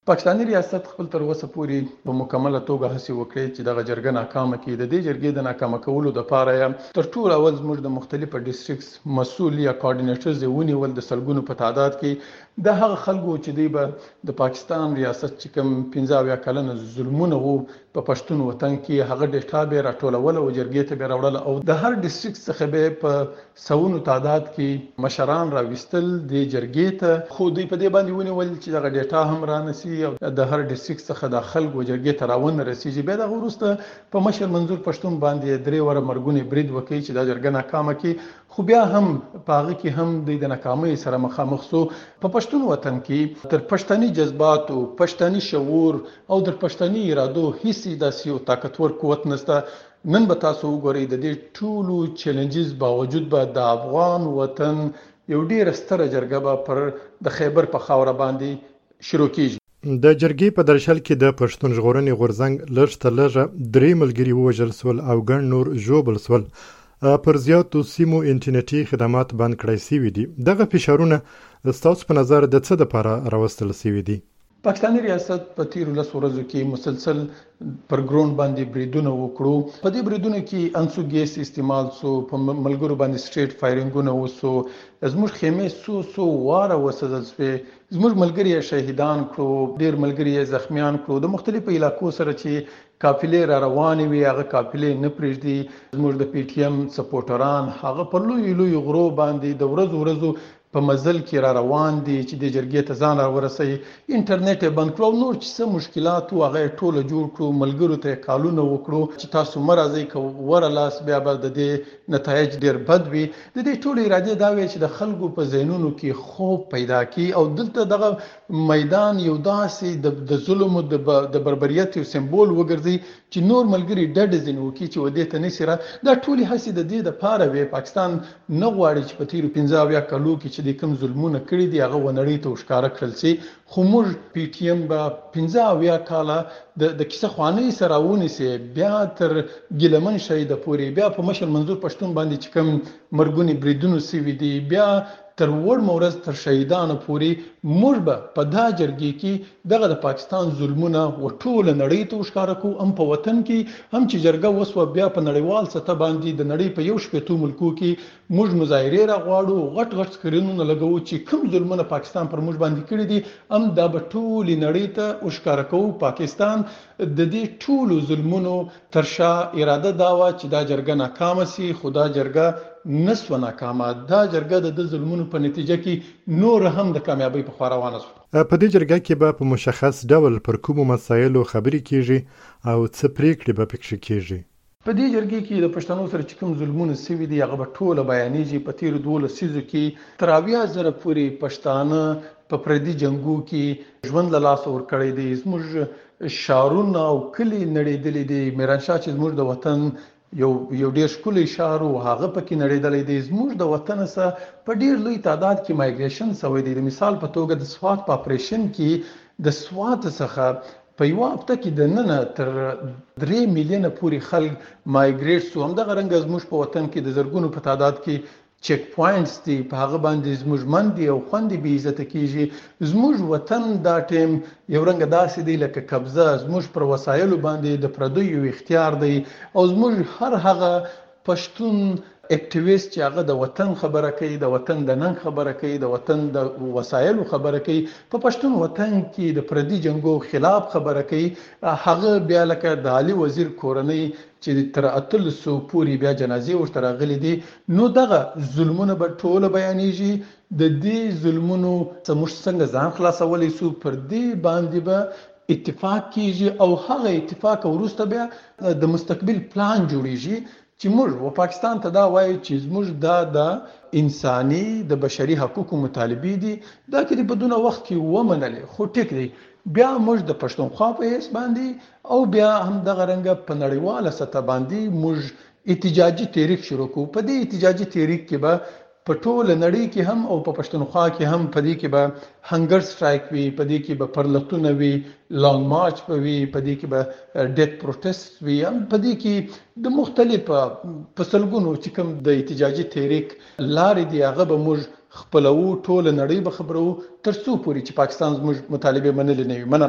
پاکستاني ریاست خپل تر اوسه پورې په مکمله توګه هڅې وکړې چې دغه جرګه ناکامه کړي. د دې جرګې د ناکامه کولو لپاره تر ټولو اول زموږ د مختلفو ډیسټریکټس مسؤل یا کوارډینیټرز یې ونیول د سلګونو په تعداد کې. د هغه خلکو چې دوی به د پاکستان ریاست چې کوم 15 کلنه ظلمونه وو په پښتون وطن کې هغه ډیټا به راټولول او جرګې ته به راوړل او د هر ډیسټریکټ څخه به په سوونو تعداد کې مشران راوستل د جرګې ته. خو دوی په دې باندې ونیول چې دغه ډیټا هم رانسی او د هر ډیسټریکټ څخه د خلکو جرګې ته راونه رسیږي. بیا دغه وروسته په مشر منظور پښتون باندې درې وره مرګونی برید وکړي چې دا جرګه ناکامه کړي. خو بیا هم په هغه کې هم د ناکامۍ سره مخامخ سو. په پښتون وطن کې تر پښتني جذباتو، پښتني شعور او د پښتني ارادو هیڅ داسې یو طاقتور قوت نشته. نن به تاسو وګورئ د دې ټولو چیلنجز باوجود به د افغان وطن یو ډیره ستره جرګه به پر د خیبر په خاوره باندې شروع کیږي. د جرګې په درشل کې د پښتون ژغورنې غورځنګ لږ تر لږه 3 ملګري ووژل سول او ګڼ نور ژوبل سول. پر زیاتو سیمو انټرنیټي خدمات بند کړای شوي دي. دغه فشارونه ستاسو په نظر د څه لپاره راوستل شوي دي؟ پاکستاني ریاست په تیرو 10 ورځو کې مسلسل پر ګراوند باندې بریدونه وکړو. په دې بریدونو کې انسو ګیس استعمال سو، په ملګرو باندې سټریټ فایرینګونه وسو، زموږ خیمې سو واره وسوځل شوې، زموږ ملګري شهیدان کړو، ډیر ملګري زخمیان کړو. د مختلفو علاقو سره چې قافلې را روانې وي هغه قافلې نه پرېږدي. زموږ د پی ټی ایم سپورټران هغه په لوی غرو باندې د ورځو په مزل کې را روان دي چې د جرګې ته ځان راورسوي. انټرنیټ یې بند کړو او نور چې څه مشکلات وو هغه یې ټوله جوړ کړو. ملګرو ته یې کالونه وکړو چې تاسو مه راځئ که وره لاس بیا به د دې نتایج ډېر بد وي. د دې ټولې ارادې دا وې چې د خلکو په ذهنونو کې خوب پیدا کړي او دلته دغه میدان یو داسې د ظلم او د بربریت یو سمبول وګرځي چې نور ملګري ډډه ځینې وکړي چې ودې ته نسي را. دا ټولې هڅې د دې دپاره وې. پاکستان نه غواړي چې په تېرو 15 کالو کې چې د کوم ظلمونه کړي دي هغه ونړۍ ته وښکاره کړل شي. خو موږ پی ټی ایم به 15 کاله د کیسه خوانۍ سره ونیسي، بیا تر ګیلمن شهیده پورې، بیا په مشر منظور پښتون باندې چې کوم مرګونی بریدونه سوي دي، بیا تر وړمه ورځ تر شهیدانو پورې موږ به په دا جرګې کې دغه د پاکستان ظلمونه ټوله نړۍ ته وښکاره کړو. هم په وطن کې هم چې جرګه وسوه بیا په نړیوال سطح باندې د نړۍ په 1 ملکو کې موږ مظاهرې راغواړو، غټ سکرینونه لګوو چې کوم ظلمونه پاکستان پر موږ باندې کړي دي هم دا به ټولې نړۍ ته وښکاره کوو. پاکستان د دې ټولو ظلمونو تر شا اراده دا وه چې دا جرګه ناکامه سي. خو دا جرګه نسوه ناکامه. دا جرګه د ظلمونو په نتیجه کې نور هم د کامیابۍ په خوا روانه شوه. په دې جرګه کې به په مشخص ډول پر کومو مسایلو خبرې کیږي او څه پریکړې به پکې کیږي؟ په دې جرګې کې د پښتنو سره چې کوم ظلمونه سوي دي هغه به ټوله بیانېږي. په تیرو 12 لسیزو کې تر 80,000 پورې پښتانه په پردي جنګو کې ژوند له لاسه ورکړی دی. زموږ ښارونه او کلي نړېدلي دي. میرانشاه چې زموږ د وطن یو ډیر ښکلی ښار و هغه پکې نړېدلی دی. زموږ د وطن څخه په ډیر لوی تعداد کې مایګریشن شوی دی. د مثال په توګه د سوات په اپریشن کې د سوات څخه په یوه هفته کې د ننه تر 3 میلیونه پورې خلک مایګریټ سو. همدغه رنګه زموږ په وطن کې د زرګونو په تعداد کې چیک پوینټس دي، په هغه باندې زموږ مندې او خوندې بې عزته کېږي. زموږ وطن دا ټیم یو رنګه داسې دی لکه قبضه. زموږ پر وسایلو باندې د پردیو اختیار دی او زموږ هر هغه پښتون اکټیویست چې هغه د وطن خبره کوي، د وطن د ننګ خبره کوي، د وطن د وسایلو خبره کوي، په پښتون وطن کې د پردي جنګو خلاف خبره کوي، هغه بیا لکه د علي وزیر کورنۍ چې تر 800 پورې بیا جنازې ورته راغلي دي. نو دغه ظلمونه به ټوله بیانېږي. د دې ظلمونو موږ څنګه ځان خلاصولی سو، پر دې باندې به اتفاق کیږي او هغه اتفاق وروسته بیا د مستقبل پلان جوړیږي چې موږ و پاکستان ته دا وایو چې زموږ دا د انساني د بشري حقوقو مطالبې دي. دا کې په دونه وخت کې ومنلې خو ټیک دی. بیا موږ د پښتونخوا په حیث باندې او بیا هم دغه رنګه په نړیواله سطح باندې موږ احتجاجي تحریک شروع کوو. په دې احتجاجي تحریک کې به په ټوله نړۍ کې هم او په پښتونخوا کې هم په دې کې به هنګر سټرایک وي، په دې کې به پرلتونه وي، لانګ مارچ به وي، په دې کې به ډیت پروټیسټ وي، په دې کې د مختلفو په سلګونو چې کوم د احتجاجي تحریک لارې دي هغه به موږ خپلوو، ټوله نړۍ به خبرو تر څو پورې چې پاکستان زموږ مطالبې منلې نه وي. مننه.